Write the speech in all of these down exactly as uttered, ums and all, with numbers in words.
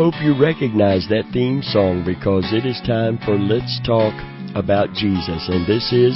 hope you recognize that theme song because it is time for Let's Talk About Jesus. And this is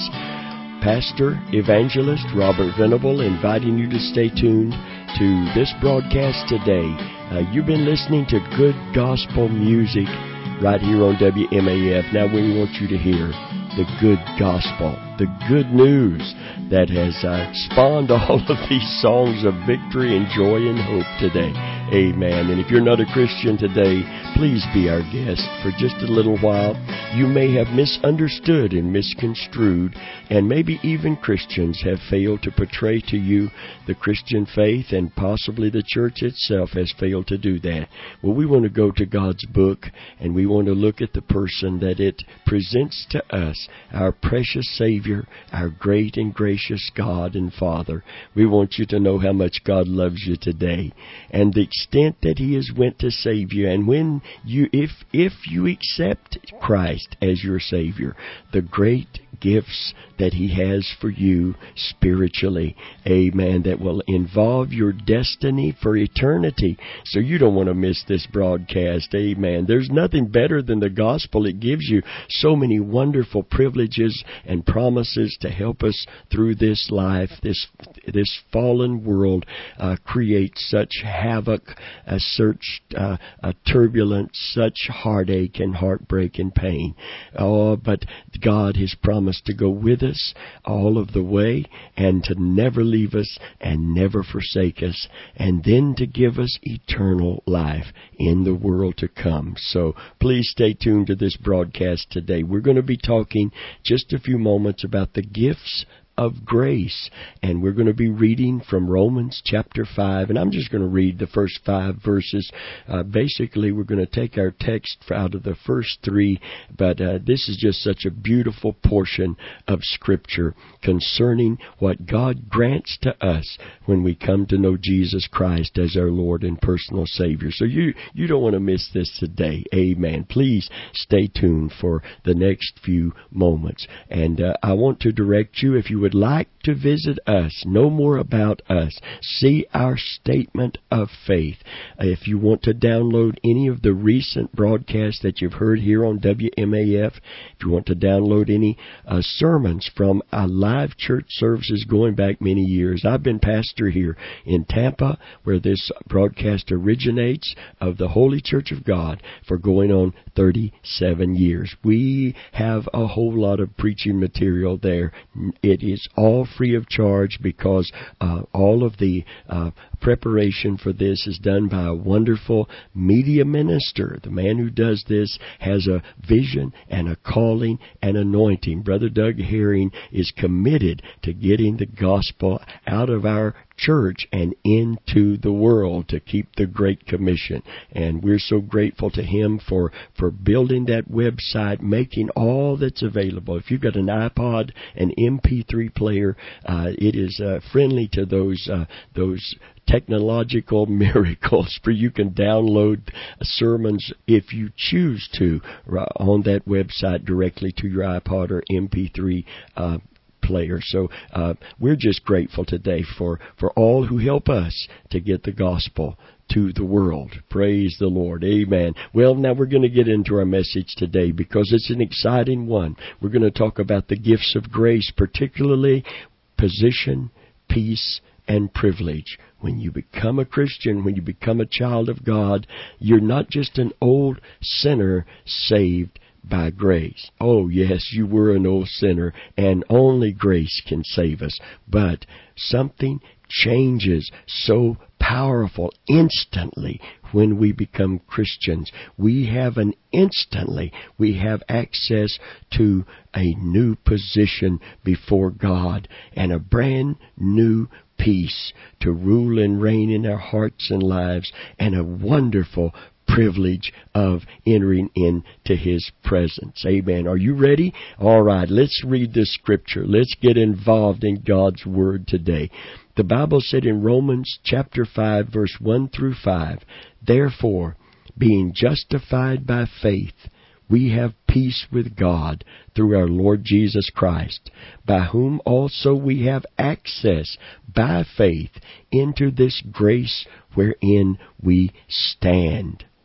Pastor Evangelist Robert Venable inviting you to stay tuned to this broadcast today. Uh, you've been listening to good gospel music right here on W M A F. Now we want you to hear the good gospel, the good news that has uh, spawned all of these songs of victory and joy and hope today. Amen. And if you're not a Christian today, please be our guest for just a little while. You may have misunderstood and misconstrued, and maybe even Christians have failed to portray to you the Christian faith, and possibly the church itself has failed to do that. Well, we want to go to God's book, and we want to look at the person that it presents to us, our precious Savior, our great and gracious God and Father. We want you to know how much God loves you today, and the extent that He has went to save you. And when you, if if you accept Christ as your Savior, the great gifts that He has for you spiritually, amen, that will involve your destiny for eternity. So you don't want to miss this broadcast, amen. There's nothing better than the gospel. It gives you so many wonderful privileges and promises to help us through this life. This this fallen world uh, creates such havoc, uh, such uh, uh, turbulence, such heartache and heartbreak and pain. Oh, but God has promised to go with us all of the way, and to never leave us and never forsake us, and then to give us eternal life in the world to come. So please stay tuned to this broadcast today. We're going to be talking just a few moments about the gifts of grace, and we're going to be reading from Romans chapter five, and I'm just going to read the first five verses. Uh, basically, we're going to take our text out of the first three, but uh, this is just such a beautiful portion of Scripture concerning what God grants to us when we come to know Jesus Christ as our Lord and personal Savior. So you, you don't want to miss this today. Amen. Please stay tuned for the next few moments. And uh, I want to direct you, if you would like to visit us, know more about us, see our statement of faith. If you want to download any of the recent broadcasts that you've heard here on W M A F, if you want to download any uh, sermons from our live church services going back many years. I've been pastor here in Tampa, where this broadcast originates, of the Holy Church of God, for going on thirty-seven years. We have a whole lot of preaching material there. It is all free of charge because uh, all of the uh, preparation for this is done by a wonderful media minister. The man who does this has a vision and a calling and anointing. Brother Doug Herring is committed to getting the gospel out of our church and into the world to keep the Great Commission. And we're so grateful to him for, for building that website, making all that's available. If you've got an iPod, an M P three player, uh, it is uh, friendly to those uh, those technological miracles, for you can download sermons if you choose to on that website directly to your iPod or M P three uh player. So uh, we're just grateful today for, for all who help us to get the gospel to the world. Praise the Lord. Amen. Well, now we're going to get into our message today because it's an exciting one. We're going to talk about the gifts of grace, particularly position, peace, and privilege. When you become a Christian, when you become a child of God, you're not just an old sinner saved by grace. Oh, yes, you were an old sinner, and only grace can save us. But something changes so powerful instantly when we become Christians. We have an instantly, we have access to a new position before God and a brand new peace to rule and reign in our hearts and lives, and a wonderful privilege of entering into His presence. Amen. Are you ready? All right, let's read this scripture. Let's get involved in God's Word today. The Bible said in Romans chapter five, verse one through five, "Therefore, being justified by faith, we have peace with God through our Lord Jesus Christ, by whom also we have access by faith into this grace wherein we stand."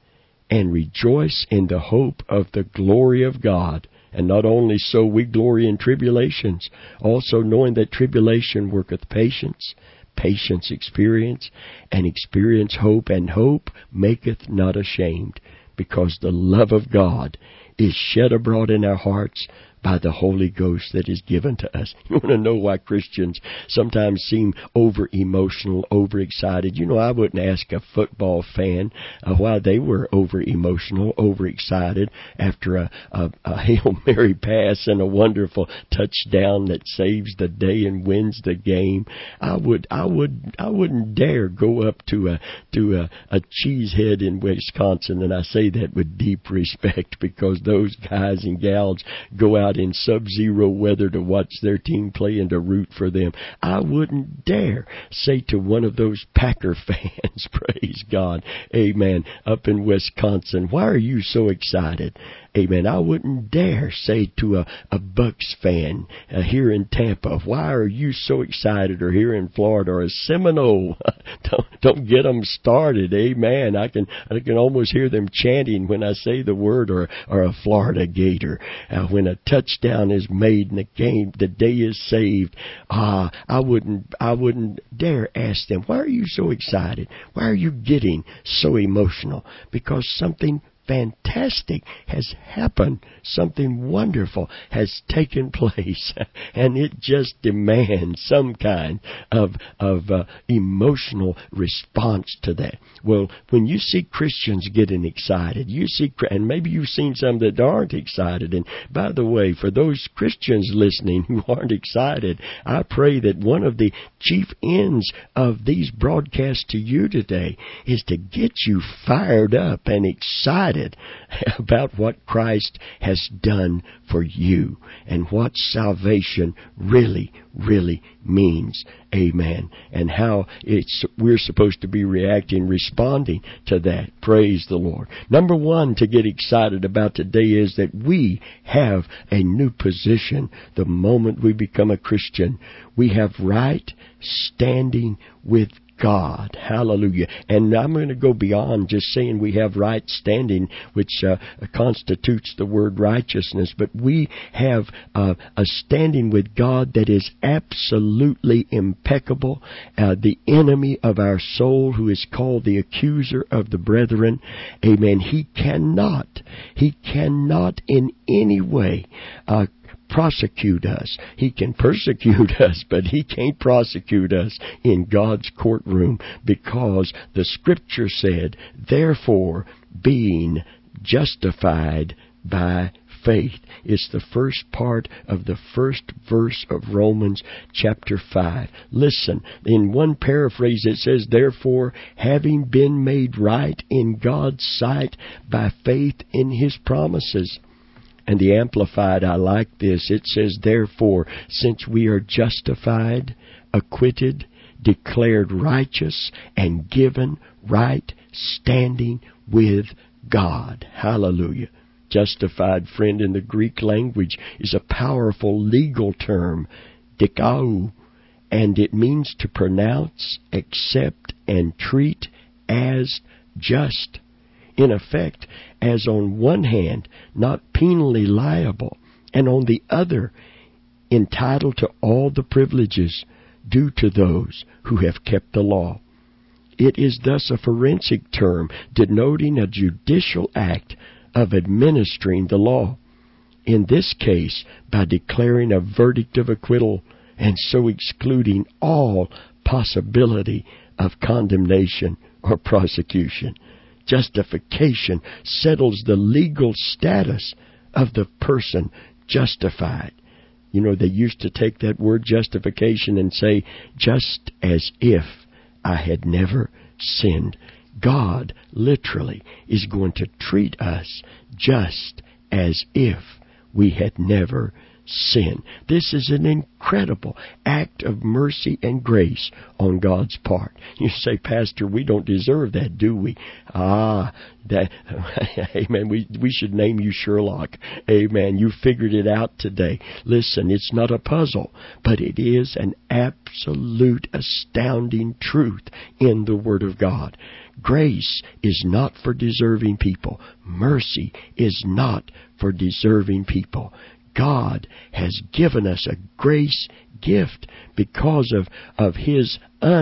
and rejoice in the hope of the glory of God. And not only so, we glory in tribulations, also knowing that tribulation worketh patience, patience experience, and experience hope, and hope maketh not ashamed, because the love of God is shed abroad in our hearts by the Holy Ghost that is given to us. You want to know why Christians sometimes seem over-emotional, over-excited? You know, I wouldn't ask a football fan uh, why they were over-emotional, over-excited after a, a, a Hail Mary pass and a wonderful touchdown that saves the day and wins the game. I would, I would, I wouldn't dare go up to a to a, a cheesehead in Wisconsin, and I say that with deep respect, because those guys and gals go out in sub-zero weather to watch their team play and to root for them. I wouldn't dare say to one of those Packer fans, praise God, amen, up in Wisconsin, why are you so excited? Amen. I wouldn't dare say to a, a Bucks fan uh, here in Tampa, why are you so excited? Or here in Florida, or a Seminole, don't, don't get them started. Amen. I can I can almost hear them chanting when I say the word, or or a Florida Gator. Uh, when a touchdown is made and the game, the day is saved. Ah, I wouldn't I wouldn't dare ask them, why are you so excited? Why are you getting so emotional? Because something fantastic has happened. Something wonderful has taken place, and it just demands some kind of of uh, emotional response to that. Well, when you see Christians getting excited, you see, and maybe you've seen some that aren't excited. And by the way, for those Christians listening who aren't excited, I pray that one of the chief ends of these broadcasts to you today is to get you fired up and excited about what Christ has done for you and what salvation really, really means. Amen. And how it's we're supposed to be reacting, responding to that. Praise the Lord. Number one to get excited about today is that we have a new position the moment we become a Christian. We have right standing with God. Hallelujah. And I'm going to go beyond just saying we have right standing, which uh, constitutes the word righteousness, but we have uh, a standing with God that is absolutely impeccable. Uh, the enemy of our soul, who is called the accuser of the brethren, amen, he cannot, he cannot in any way uh, prosecute us. He can persecute us, but he can't prosecute us in God's courtroom, because the Scripture said, therefore, being justified by faith. It's the first part of the first verse of Romans chapter five. Listen, in one paraphrase it says, therefore, having been made right in God's sight by faith in His promises. And the Amplified, I like this. It says, therefore, since we are justified, acquitted, declared righteous, and given right standing with God. Hallelujah. Justified, friend, in the Greek language is a powerful legal term, dikao, and it means to pronounce, accept, and treat as just. In effect, as on one hand, not penally liable, and on the other, entitled to all the privileges due to those who have kept the law. It is thus a forensic term denoting a judicial act of administering the law. In this case, by declaring a verdict of acquittal, and so excluding all possibility of condemnation or prosecution. Justification settles the legal status of the person justified. You know, they used to take that word justification and say, just as if I had never sinned. God literally is going to treat us just as if we had never sinned. This is an incredible act of mercy and grace on God's part. You say, Pastor, we don't deserve that, do we? Ah, that, amen. We, we should name you Sherlock. Amen. You figured it out today. Listen, it's not a puzzle, but it is an absolute astounding truth in the Word of God. Grace is not for deserving people. Mercy is not for deserving people. God has given us a grace gift because of, of His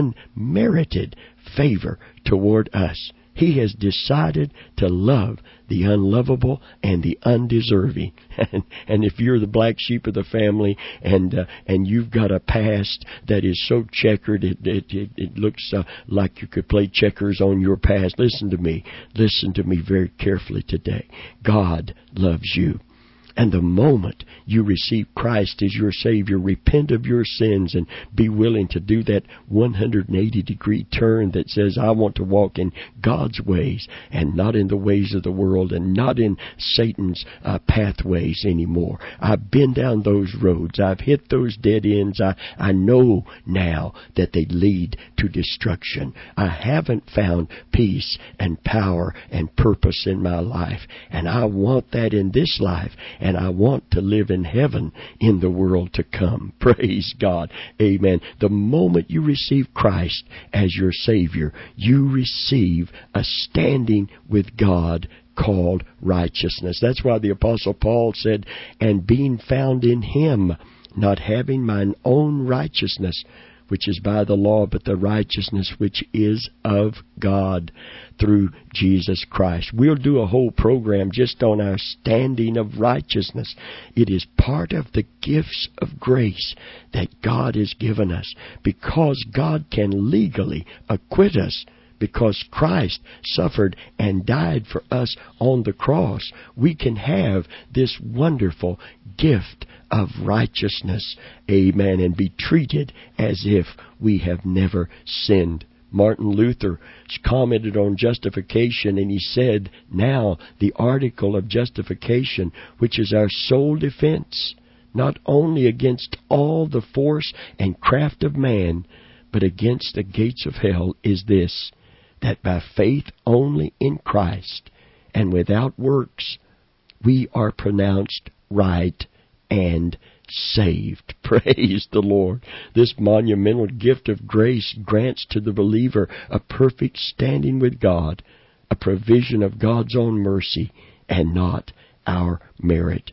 unmerited favor toward us. He has decided to love the unlovable and the undeserving. And, and if you're the black sheep of the family and uh, and you've got a past that is so checkered, it it, it, it looks uh, like you could play checkers on your past. Listen to me. Listen to me very carefully today. God loves you. And the moment you receive Christ as your Savior, repent of your sins and be willing to do that one hundred eighty degree turn that says, I want to walk in God's ways and not in the ways of the world and not in Satan's uh, pathways anymore. I've been down those roads. I've hit those dead ends. I, I know now that they lead to destruction. I haven't found peace and power and purpose in my life. And I want that in this life. And I want to live in heaven in the world to come. Praise God. Amen. The moment you receive Christ as your Savior, you receive a standing with God called righteousness. That's why the Apostle Paul said, and being found in Him, not having mine own righteousness, which is by the law, but the righteousness which is of God through Jesus Christ. We'll do a whole program just on our standing of righteousness. It is part of the gifts of grace that God has given us, because God can legally acquit us. Because Christ suffered and died for us on the cross, we can have this wonderful gift of righteousness, amen, and be treated as if we have never sinned. Martin Luther commented on justification, and he said, now the article of justification, which is our sole defense, not only against all the force and craft of man, but against the gates of hell, is this, that by faith only in Christ and without works, we are pronounced right and saved. Praise the Lord. This monumental gift of grace grants to the believer a perfect standing with God, a provision of God's own mercy and not our merit.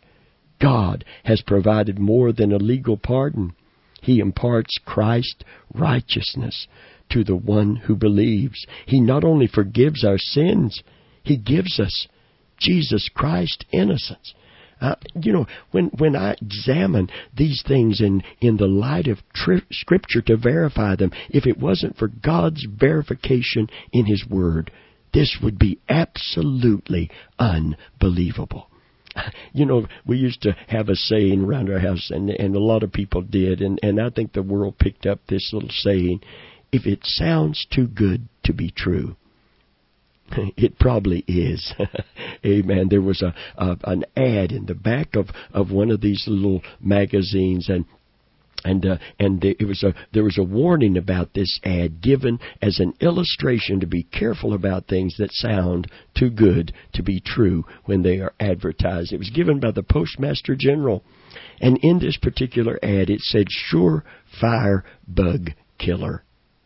God has provided more than a legal pardon. He imparts Christ's righteousness to the one who believes. He not only forgives our sins, He gives us Jesus Christ's innocence. Uh, you know, when, when I examine these things in, in the light of tri- Scripture to verify them, if it wasn't for God's verification in His Word, this would be absolutely unbelievable. You know, we used to have a saying around our house, and, and a lot of people did, and, and I think the world picked up this little saying, if it sounds too good to be true, it probably is. Amen. There was a, a an ad in the back of, of one of these little magazines, and and uh, and it was a there was a warning about this ad given as an illustration to be careful about things that sound too good to be true when they are advertised. It was given by the Postmaster General, and in this particular ad, it said "Surefire Bug Killer."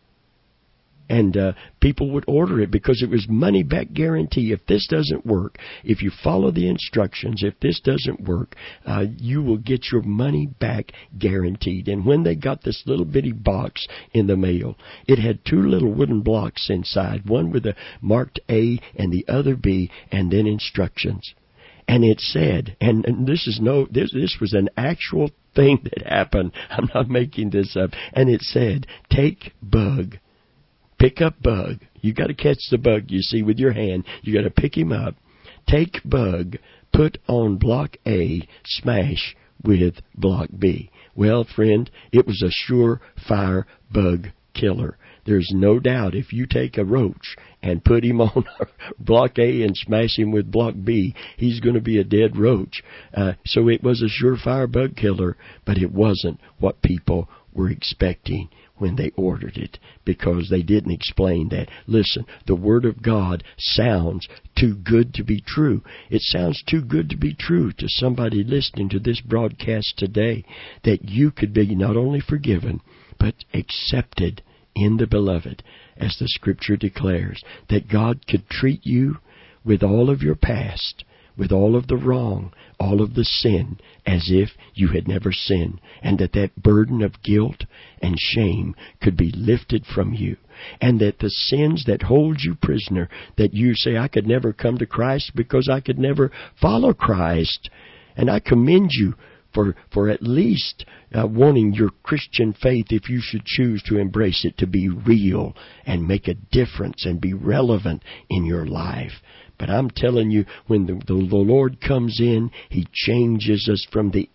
And uh, people would order it because it was money-back guarantee. If this doesn't work, if you follow the instructions, if this doesn't work, uh, you will get your money back guaranteed. And when they got this little bitty box in the mail, it had two little wooden blocks inside, one with a marked A and the other B, and then instructions. And it said, and, and this is no, this this was an actual thing that happened. I'm not making this up. And it said, take bug. Pick up bug. You got to catch the bug, you see, with your hand. You got to pick him up. Take bug, put on block A, smash with block B. Well, friend, it was a surefire bug killer. There's no doubt if you take a roach and put him on block A and smash him with block B, he's going to be a dead roach. Uh, so it was a surefire bug killer, but it wasn't what people were expecting when they ordered it, because they didn't explain that. Listen, the Word of God sounds too good to be true. It sounds too good to be true to somebody listening to this broadcast today, that you could be not only forgiven, but accepted in the Beloved. as the Scripture declares, that God could treat you with all of your past, with all of the wrong, all of the sin, as if you had never sinned, and that that burden of guilt and shame could be lifted from you, and that the sins that hold you prisoner, that you say, I could never come to Christ because I could never follow Christ. And I commend you for for at least uh, wanting your Christian faith, if you should choose to embrace it, to be real and make a difference and be relevant in your life. But I'm telling you, when the, the, the Lord comes in, He changes us from the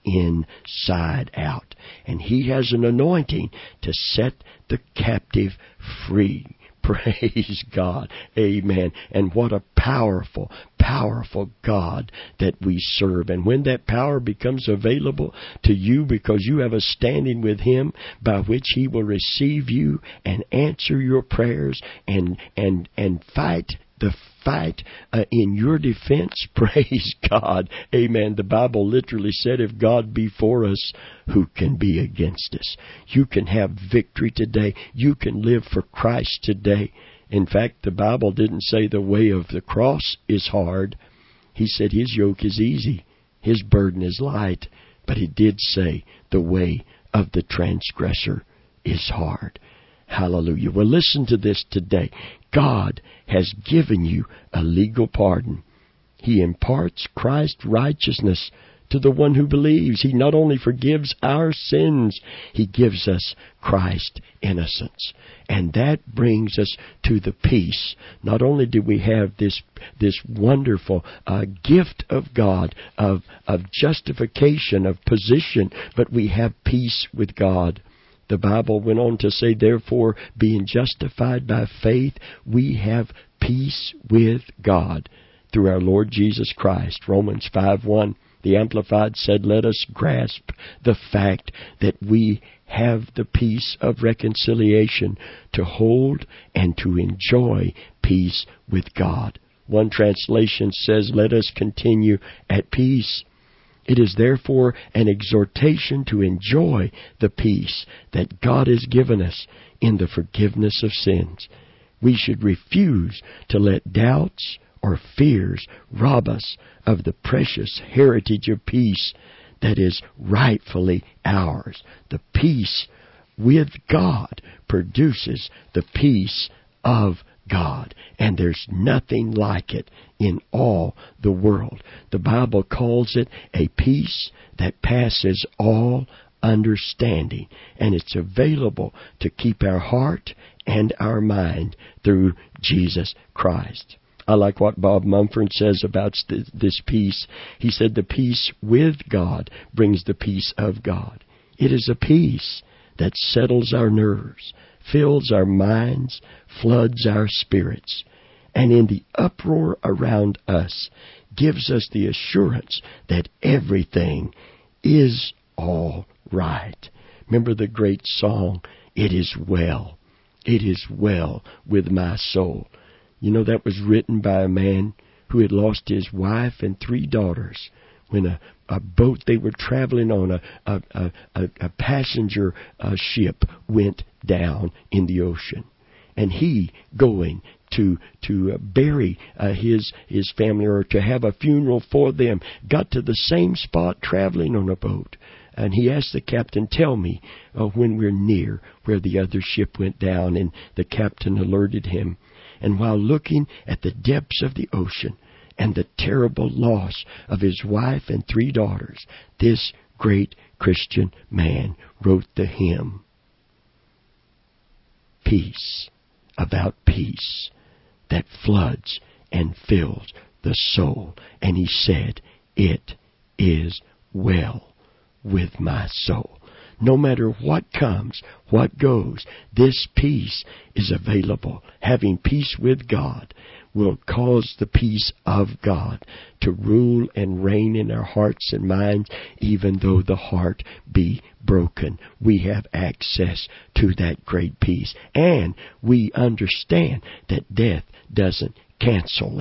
inside out. And He has an anointing to set the captive free. Praise God. Amen. And what a powerful, powerful God that we serve. And when that power becomes available to you because you have a standing with Him by which He will receive you and answer your prayers and, and, and fight the fight uh, in your defense. Praise God. Amen. The Bible literally said, if God be for us, who can be against us? You can have victory today. You can live for Christ today. In fact, the Bible didn't say the way of the cross is hard. He said His yoke is easy. His burden is light. But He did say the way of the transgressor is hard. Hallelujah. Well, listen to this today. God has given you a legal pardon. He imparts Christ's righteousness to the one who believes. He not only forgives our sins, He gives us Christ's innocence. And that brings us to the peace. Not only do we have this this wonderful uh, gift of God, of, of justification, of position, but we have peace with God. The Bible went on to say, therefore, being justified by faith, we have peace with God through our Lord Jesus Christ. Romans five one, the Amplified said, let us grasp the fact that we have the peace of reconciliation to hold and to enjoy peace with God. One translation says, let us continue at peace. It is therefore an exhortation to enjoy the peace that God has given us in the forgiveness of sins. We should refuse to let doubts or fears rob us of the precious heritage of peace that is rightfully ours. The peace with God produces the peace of God, and there's nothing like it in all the world. The Bible calls it a peace that passes all understanding, and it's available to keep our heart and our mind through Jesus Christ. I like what Bob Mumford says about this peace. He said, the peace with God brings the peace of God. It is a peace that settles our nerves, fills our minds, floods our spirits, and in the uproar around us gives us the assurance that everything is all right. Remember the great song, It Is Well. It is well with my soul. You know, that was written by a man who had lost his wife and three daughters when a, a boat they were traveling on, a, a, a, a passenger uh, ship, went down in the ocean. And he going to to uh, bury uh, his his family, or to have a funeral for them, got to the same spot traveling on a boat. And he asked the captain, tell me uh, when we're near where the other ship went down. And the captain alerted him. And while looking at the depths of the ocean and the terrible loss of his wife and three daughters, this great Christian man wrote the hymn, Peace, about peace that floods and fills the soul. And he said, it is well with my soul. No matter what comes, what goes, this peace is available. Having peace with God will cause the peace of God to rule and reign in our hearts and minds, even though the heart be broken. We have access to that great peace. And we understand that death doesn't cancel it.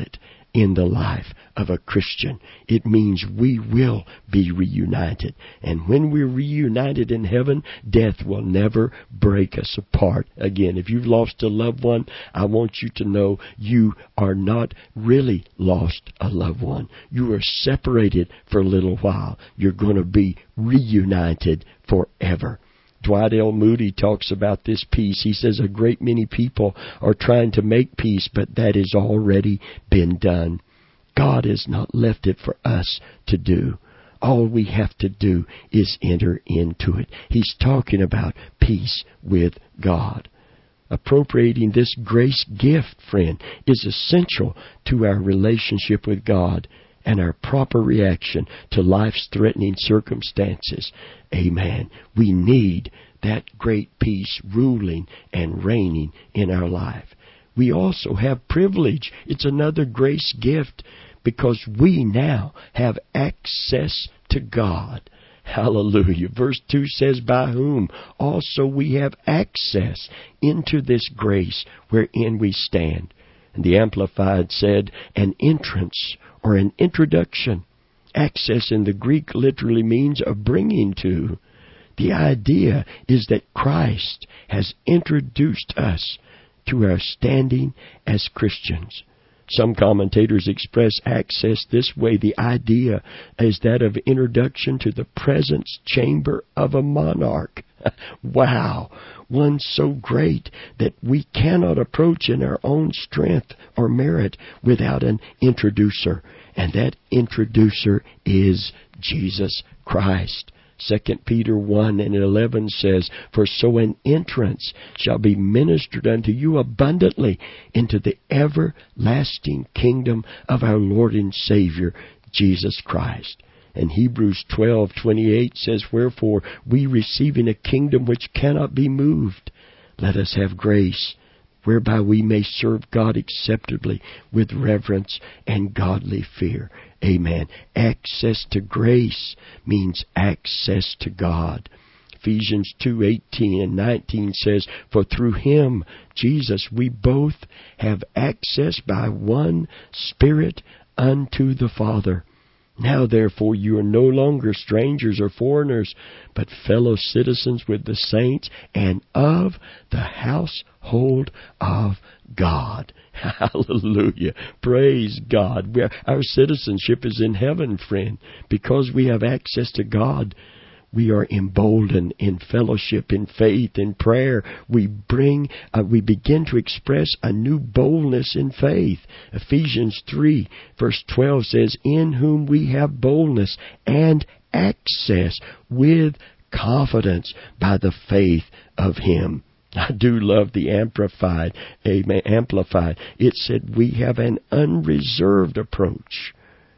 in the life of a Christian. It means we will be reunited. And when we're reunited in heaven, death will never break us apart again. If you've lost a loved one, I want you to know you are not really lost a loved one. You are separated for a little while. You're going to be reunited forever. Dwight L. Moody talks about this peace. He says a great many people are trying to make peace, but that has already been done. God has not left it for us to do. All we have to do is enter into it. He's talking about peace with God. Appropriating this grace gift, friend, is essential to our relationship with God and our proper reaction to life's threatening circumstances. Amen. We need that great peace ruling and reigning in our life. We also have privilege. It's another grace gift because we now have access to God. Hallelujah. Verse two says, by whom also we have access into this grace wherein we stand. And the Amplified said, an entrance or an introduction. Access in the Greek literally means a bringing to. The idea is that Christ has introduced us to our standing as Christians. Some commentators express access this way. The idea is that of introduction to the presence chamber of a monarch. Wow! One so great that we cannot approach in our own strength or merit without an introducer. And that introducer is Jesus Christ. Second Peter one and eleven says, for so an entrance shall be ministered unto you abundantly into the everlasting kingdom of our Lord and Savior, Jesus Christ. And Hebrews twelve twenty-eight says, wherefore we receiving a kingdom which cannot be moved, let us have grace, whereby we may serve God acceptably with reverence and godly fear. Amen. Access to grace means access to God. Ephesians two eighteen and nineteen says, for through Him, Jesus, we both have access by one Spirit unto the Father. Now therefore you are no longer strangers or foreigners, but fellow citizens with the saints and of the household of God. Hallelujah. Praise God. We're, our citizenship is in heaven, friend. Because we have access to God, we are emboldened in fellowship, in faith, in prayer. We bring, uh, we begin to express a new boldness in faith. Ephesians three verse twelve says, in whom we have boldness and access with confidence by the faith of Him. I do love the Amplified. Amen. Amplified. It said we have an unreserved approach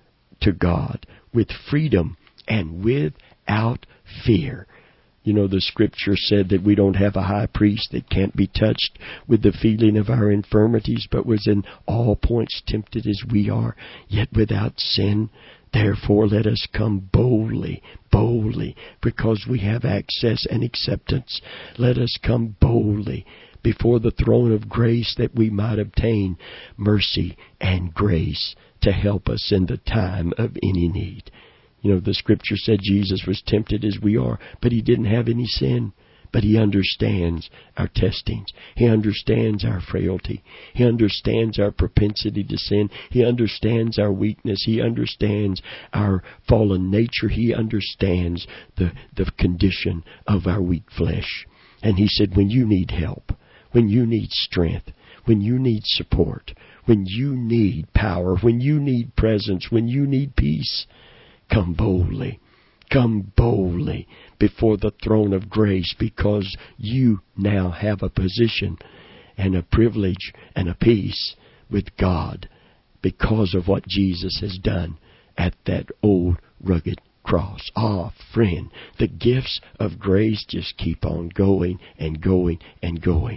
to God with freedom and without fear. You know, the Scripture said that we don't have a high priest that can't be touched with the feeling of our infirmities, but was in all points tempted as we are, yet without sin. Therefore, let us come boldly, boldly, because we have access and acceptance. Let us come boldly before the throne of grace that we might obtain mercy and grace to help us in the time of any need. You know, the Scripture said Jesus was tempted as we are, but He didn't have any sin. But He understands our testings. He understands our frailty. He understands our propensity to sin. He understands our weakness. He understands our fallen nature. He understands the, the condition of our weak flesh. And He said, when you need help, when you need strength, when you need support, when you need power, when you need presence, when you need peace, come boldly. Come boldly before the throne of grace, because you now have a position and a privilege and a peace with God because of what Jesus has done at that old rugged cross. Ah, friend, the gifts of grace just keep on going and going and going.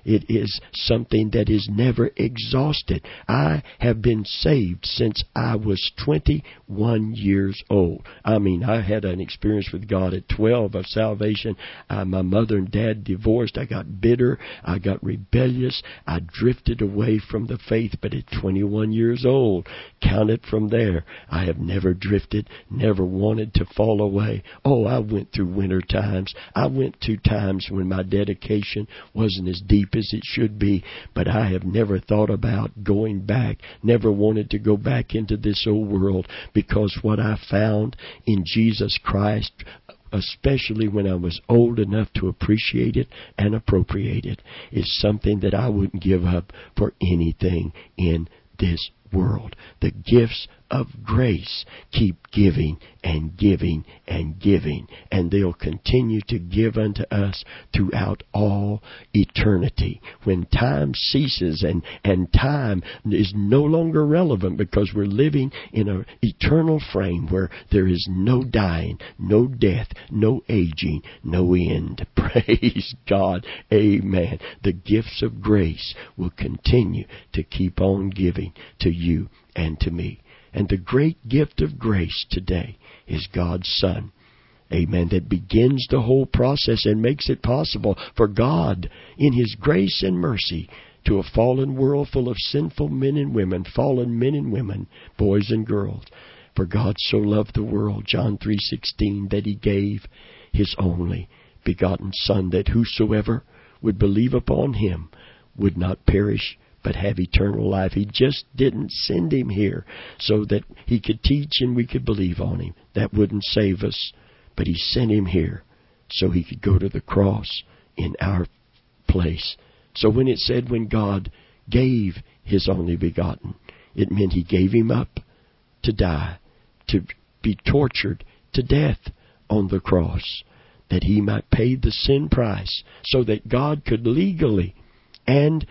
It is something that is never exhausted. I have been saved since I was twenty-one years old. I mean, I had an experience with God at twelve of salvation. Uh, my mother and dad divorced. I got bitter. I got rebellious. I drifted away from the faith. But at twenty-one years old, count it from there, I have never drifted, never wanted to fall away. Oh, I went through winter times. I went through times when my dedication wasn't as deep as it should be, but I have never thought about going back, never wanted to go back into this old world, because what I found in Jesus Christ, especially when I was old enough to appreciate it and appropriate it, is something that I wouldn't give up for anything in this world. The gifts of grace keep giving and giving and giving, and they'll continue to give unto us throughout all eternity. When time ceases and, and time is no longer relevant, because we're living in an eternal frame where there is no dying, no death, no aging, no end. Praise God. Amen. The gifts of grace will continue to keep on giving to you and to me. And the great gift of grace today is God's Son. Amen. That begins the whole process and makes it possible for God, in His grace and mercy, to a fallen world full of sinful men and women, fallen men and women, boys and girls. For God so loved the world, John three sixteen, that He gave His only begotten Son, that whosoever would believe upon Him would not perish, but have eternal life. He just didn't send Him here so that He could teach and we could believe on Him. That wouldn't save us. But He sent Him here so He could go to the cross in our place. So when it said when God gave His only begotten, it meant He gave Him up to die, to be tortured to death on the cross, that He might pay the sin price, so that God could legally and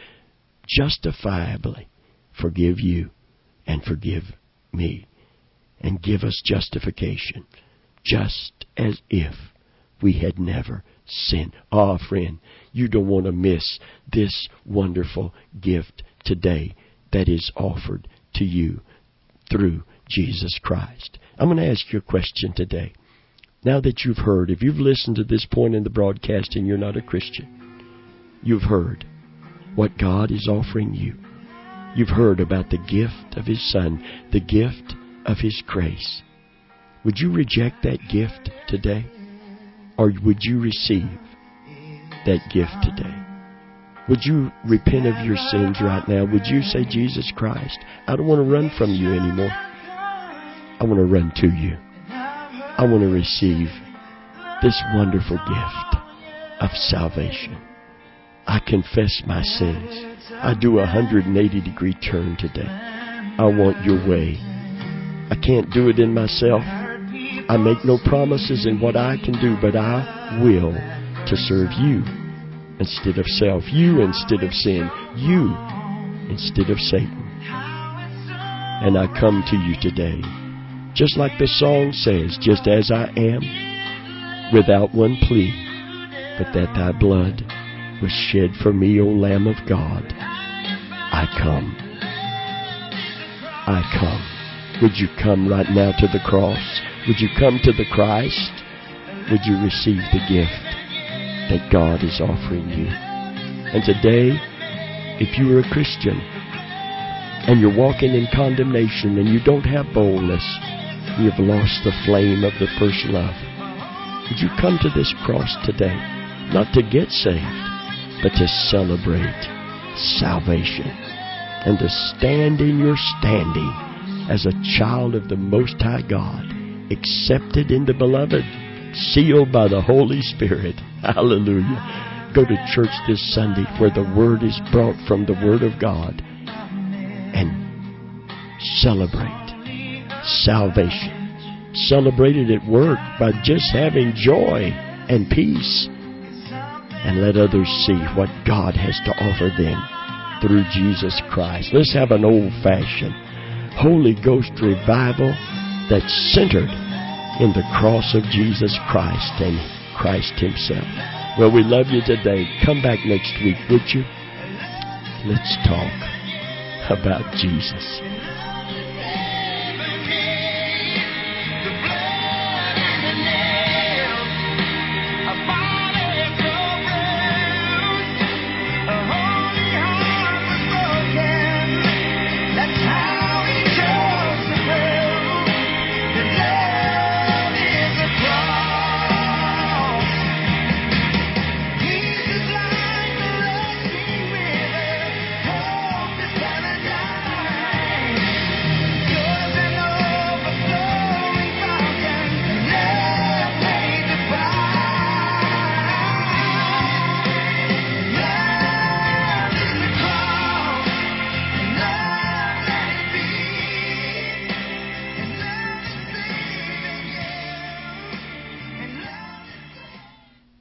justifiably forgive you and forgive me and give us justification, just as if we had never sinned. Ah, friend, you don't want to miss this wonderful gift today that is offered to you through Jesus Christ. I'm going to ask you a question today. Now that you've heard, if you've listened to this point in the broadcast and you're not a Christian, you've heard what God is offering you. You've heard about the gift of His Son, the gift of His grace. Would you reject that gift today? Or would you receive that gift today? Would you repent of your sins right now? Would you say, Jesus Christ, I don't want to run from you anymore. I want to run to you. I want to receive this wonderful gift of salvation. I confess my sins. I do a one hundred eighty degree turn today. I want your way. I can't do it in myself. I make no promises in what I can do, but I will to serve you instead of self, you instead of sin, you instead of Satan. And I come to you today, just like the song says, just as I am, without one plea, but that thy blood was shed for me, O Lamb of God. I come. I come. Would you come right now to the cross? Would you come to the Christ? Would you receive the gift that God is offering you? And today, if you are a Christian and you're walking in condemnation and you don't have boldness, you have lost the flame of the first love, would you come to this cross today? Not to get saved, but to celebrate salvation and to stand in your standing as a child of the Most High God, accepted in the Beloved, sealed by the Holy Spirit. Hallelujah. Go to church this Sunday where the Word is brought from the Word of God and celebrate salvation. Celebrate it at work by just having joy and peace. And let others see what God has to offer them through Jesus Christ. Let's have an old-fashioned Holy Ghost revival that's centered in the cross of Jesus Christ and Christ Himself. Well, we love you today. Come back next week, would you? let's talk about Jesus.